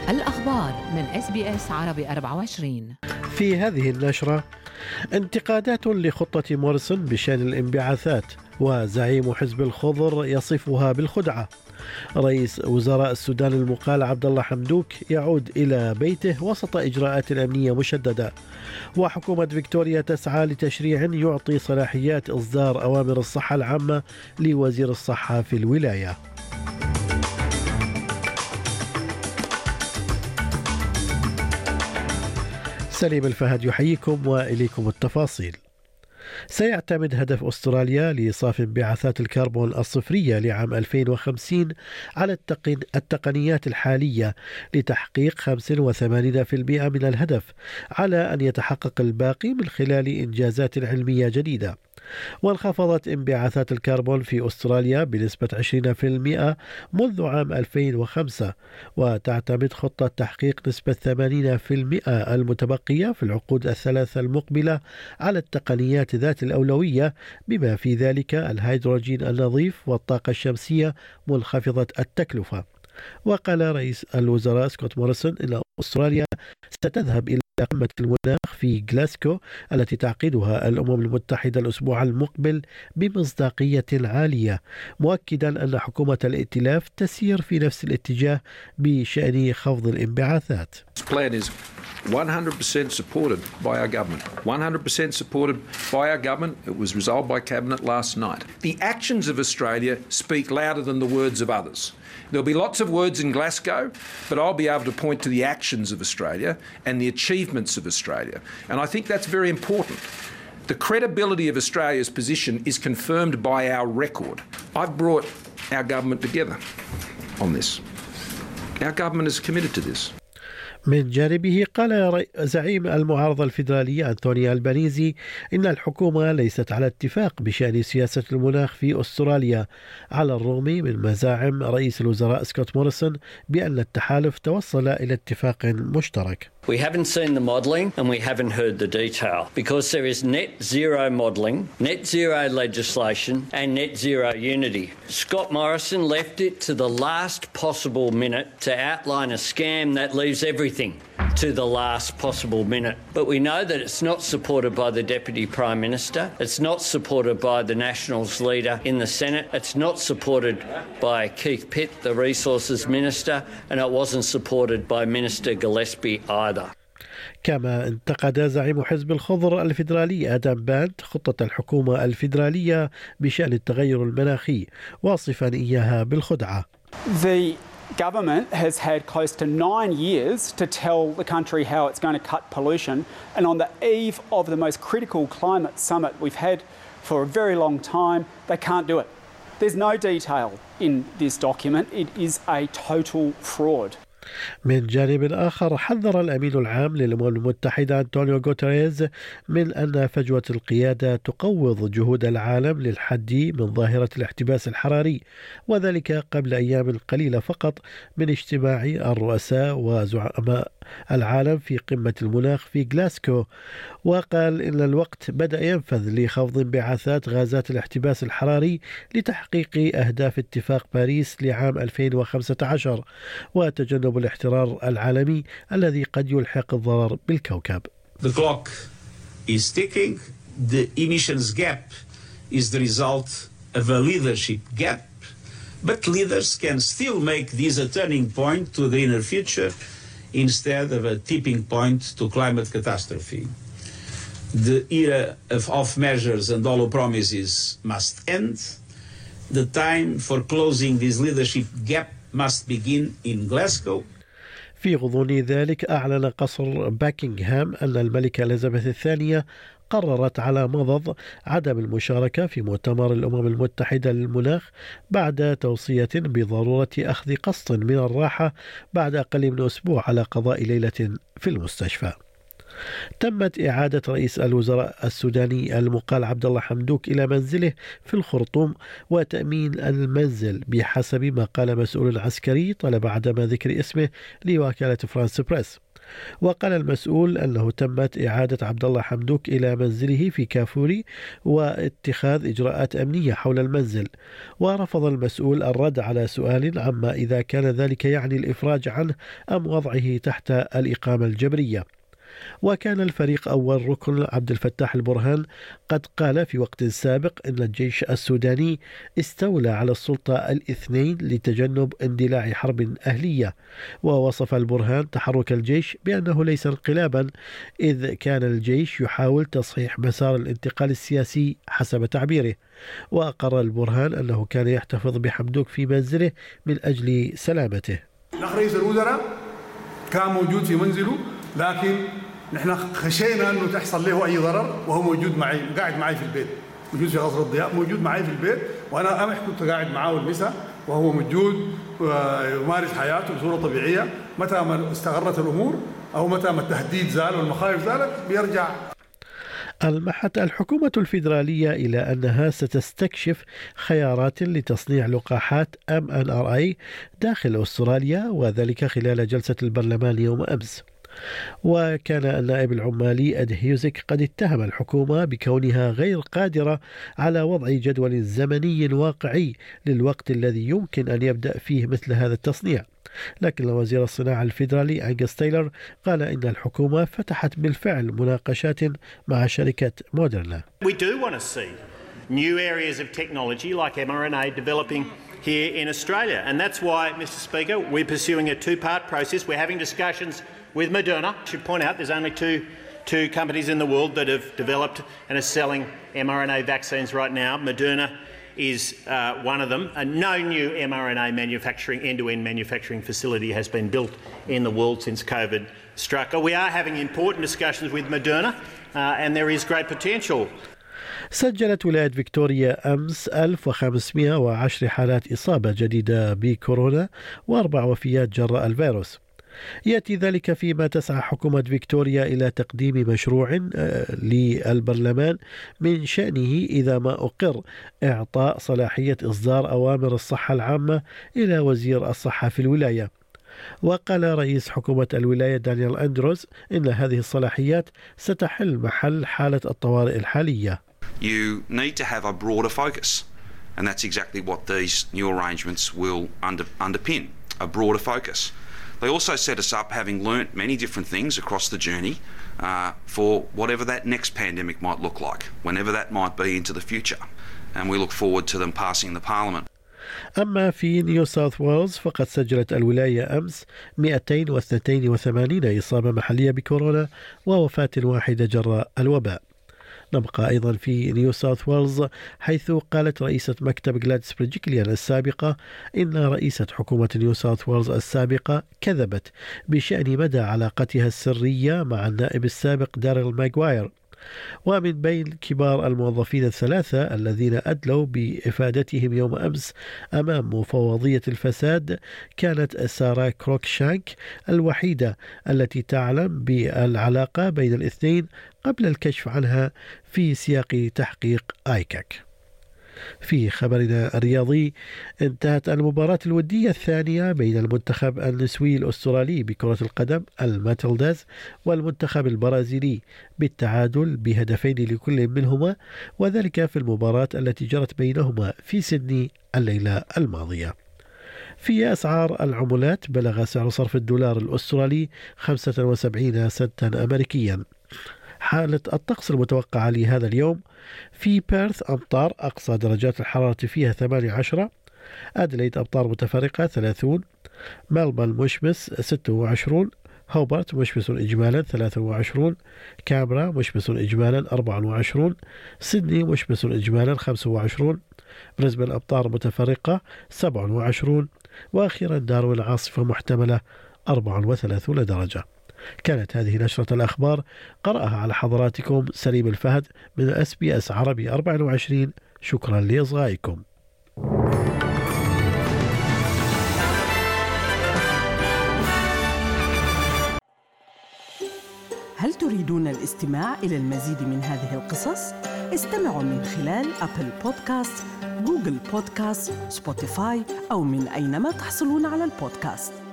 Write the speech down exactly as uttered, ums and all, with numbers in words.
الأخبار من إس بي إس عربي أربعة وعشرين. في هذه النشرة انتقادات لخطة موريسون بشأن الانبعاثات، وزعيم حزب الخضر يصفها بالخدعة. رئيس وزراء السودان المقال عبد الله حمدوك يعود إلى بيته وسط إجراءات أمنية مشددة. وحكومة فيكتوريا تسعى لتشريع يعطي صلاحيات إصدار أوامر الصحة العامة لوزير الصحة في الولاية. سليم الفهد يحييكم وإليكم التفاصيل. سيعتمد هدف أستراليا لإيصاف انبعاثات الكربون الصفرية لعام ألفين وخمسين على التقن... التقنيات الحالية لتحقيق خمسة وثمانين بالمئة من الهدف، على أن يتحقق الباقي من خلال إنجازات علمية جديدة. وانخفضت انبعاثات الكربون في أستراليا بنسبة عشرين بالمئة منذ عام ألفين وخمسة، وتعتمد خطة تحقيق نسبة ثمانين بالمئة المتبقية في العقود الثلاثة المقبلة على التقنيات ذات الأولوية، بما في ذلك الهيدروجين النظيف والطاقة الشمسية منخفضة التكلفة. وقال رئيس الوزراء سكوت موريسون إن أستراليا ستذهب إلى قمة المناخ في غلاسكو التي تعقدها الأمم المتحدة الأسبوع المقبل بمصداقية عالية، مؤكدا أن حكومة الائتلاف تسير في نفس الاتجاه بشأن خفض الانبعاثات. one hundred percent supported by our government. one hundred percent supported by our government. It was resolved by Cabinet last night. The actions of Australia speak louder than the words of others. There'll be lots of words in Glasgow, but I'll be able to point to the actions of Australia and the achievements of Australia. And I think that's very important. The credibility of Australia's position is confirmed by our record. I've brought our government together on this. Our government is committed to this. من جانبه قال زعيم المعارضة الفيدرالية أنتوني ألبانيزي إن الحكومة ليست على اتفاق بشأن سياسة المناخ في أستراليا، على الرغم من مزاعم رئيس الوزراء سكوت موريسون بأن التحالف توصل إلى اتفاق مشترك. We haven't seen the modelling and we haven't heard the detail because there is net zero modelling, net zero legislation and net zero unity. Scott Morrison left it to the last possible minute to outline a scam that leaves everything to the last possible minute. But we know that it's not supported by the Deputy Prime Minister, it's not supported by the Nationals leader in the Senate, it's not supported by Keith Pitt, the Resources Minister, and it wasn't supported by Minister Gillespie either. كما انتقد زعيم حزب الخضر الفيدرالي آدم بانت خطة الحكومة الفيدرالية بشأن التغير المناخي، واصفا إياها بالخدعة. The government has had close to nine years to tell the country how it's going to cut pollution, and on the eve of the most critical climate summit we've had for a very long time, they can't do it. There's no detail in this document. It is a total fraud. من جانب آخر حذر الأمين العام للأمم المتحدة أنطونيو غوتيريز من أن فجوة القيادة تقوض جهود العالم للحد من ظاهرة الاحتباس الحراري، وذلك قبل أيام قليلة فقط من اجتماع الرؤساء وزعماء العالم في قمة المناخ في غلاسكو. وقال إن الوقت بدأ ينفذ لخفض انبعاثات غازات الاحتباس الحراري لتحقيق أهداف اتفاق باريس لعام ألفين وخمسة عشر وتجنب الاحترار العالمي الذي قد يلحق الضرر بالكوكب. The clock is ticking. The emissions gap is the result of a leadership gap, but leaders can still make this a turning point to the inner future instead of a tipping point to climate catastrophe. The era of off measures and hollow promises must end. The time for closing this leadership gap must begin in Glasgow. في غضون ذلك أعلن قصر باكنغهام أن الملكة إليزابيث الثانية قررت على مضض عدم المشاركة في مؤتمر الأمم المتحدة للمناخ بعد توصية بضرورة أخذ قسط من الراحة بعد أقل من أسبوع على قضاء ليلة في المستشفى. تمت إعادة رئيس الوزراء السوداني المقال عبد الله حمدوك إلى منزله في الخرطوم وتأمين المنزل بحسب ما قال مسؤول عسكري طلب عدم ذكر اسمه لوكالة فرانس بريس. وقال المسؤول أنه تمت إعادة عبد الله حمدوك إلى منزله في كافوري واتخاذ إجراءات أمنية حول المنزل. ورفض المسؤول الرد على سؤال عما إذا كان ذلك يعني الإفراج عنه أم وضعه تحت الإقامة الجبرية. وكان الفريق أول ركن عبد الفتاح البرهان قد قال في وقت سابق أن الجيش السوداني استولى على السلطة الاثنين لتجنب اندلاع حرب أهلية. ووصف البرهان تحرك الجيش بأنه ليس انقلابا، إذ كان الجيش يحاول تصحيح مسار الانتقال السياسي حسب تعبيره. وأقر البرهان أنه كان يحتفظ بحمدوك في منزله من أجل سلامته. رئيس الوزراء كان موجود في منزله، لكن نحن خشينا انه تحصل له اي ضرر، وهو موجود معي، قاعد معي في البيت، موجود في قصر الضياء، موجود معي في البيت، وانا امح كنت قاعد معاه المساء وهو موجود ويمارس حياته بصوره طبيعيه. متى ما استقرت الامور او متى ما التهديد زال والمخاوف زالت بيرجع. ألمحت الحكومة الفيدرالية إلى أنها ستستكشف خيارات لتصنيع لقاحات إم إن آر إيه داخل أستراليا، وذلك خلال جلسة البرلمان يوم أمس. وكان النائب العمالي أد هيوزك قد اتهم الحكومة بكونها غير قادرة على وضع جدول زمني واقعي للوقت الذي يمكن أن يبدأ فيه مثل هذا التصنيع. لكن وزير الصناعة الفيدرالي أنجس تايلر قال إن الحكومة فتحت بالفعل مناقشات مع شركة مودرنا. We do want to see new areas of technology like M R N A developing here in Australia, and that's why, Mister Speaker, we're pursuing a two-part process. We're having discussions with Moderna. I should point out there's only two two companies in the world that have developed and are selling M R N A vaccines right now. Moderna is uh, one of them. And no new M R N A manufacturing, end-to-end manufacturing facility has been built in the world since COVID struck. We are having important discussions with Moderna, uh, and there is great potential. سجلت ولاية فيكتوريا أمس ألف وخمسمائة وعشرة حالات إصابة جديدة بكورونا وأربع وفيات جراء الفيروس. يأتي ذلك فيما تسعى حكومة فيكتوريا إلى تقديم مشروع للبرلمان من شأنه إذا ما أقر إعطاء صلاحية إصدار أوامر الصحة العامة إلى وزير الصحة في الولاية. وقال رئيس حكومة الولاية دانيال أندروز إن هذه الصلاحيات ستحل محل حالة الطوارئ الحالية. You need to have a broader focus, and that's exactly what these new arrangements will under, underpin, a broader focus. They also set us up having learnt many different things across the journey uh, for whatever that next pandemic might look like, whenever that might be into the future, and we look forward to them passing the Parliament. أما في نيو ساوث ويلز فقد سجلت الولاية أمس مئتين واثنين وثمانين إصابة محلية بكورونا ووفاة واحدة جراء الوباء. نبقى أيضا في نيو ساوث ويلز، حيث قالت رئيسة مكتب جلاديس بريجيكليان السابقة إن رئيسة حكومة نيو ساوث ويلز السابقة كذبت بشأن مدى علاقتها السرية مع النائب السابق داريل ماغواير. ومن بين كبار الموظفين الثلاثة الذين أدلوا بإفادتهم يوم أمس أمام مفوضية الفساد كانت سارة كروكشانك الوحيدة التي تعلم بالعلاقة بين الاثنين قبل الكشف عنها في سياق تحقيق آيكاك. في خبرنا الرياضي، انتهت المباراة الودية الثانية بين المنتخب النسوي الأسترالي بكرة القدم الماتيلداز والمنتخب البرازيلي بالتعادل بهدفين لكل منهما، وذلك في المباراة التي جرت بينهما في سيدني الليلة الماضية. في أسعار العملات، بلغ سعر صرف الدولار الأسترالي خمسة وسبعين سنتا أمريكيا. حالة الطقس المتوقعة لهذا اليوم: في بيرث أمطار أقصى درجات الحرارة فيها ثمانية عشر، أدليد أمطار متفرقة ثلاثون، ملبورن مشمس ستة وعشرون، هوبرت مشمس إجمالا ثلاثة وعشرون، كامبرا مشمس إجمالا أربعة وعشرون، سيدني مشمس إجمالا خمسة وعشرون، بريسبن أمطار متفرقة سبعة وعشرون، وأخيرا داروين عاصفة محتملة أربعة وثلاثين درجة. كانت هذه نشرة الأخبار، قرأها على حضراتكم سليم الفهد من اس بي اس عربي أربعة وعشرين. شكرا لإصغائكم. هل تريدون الاستماع إلى المزيد من هذه القصص؟ استمعوا من خلال أبل بودكاست، جوجل بودكاست، سبوتيفاي أو من أينما تحصلون على البودكاست.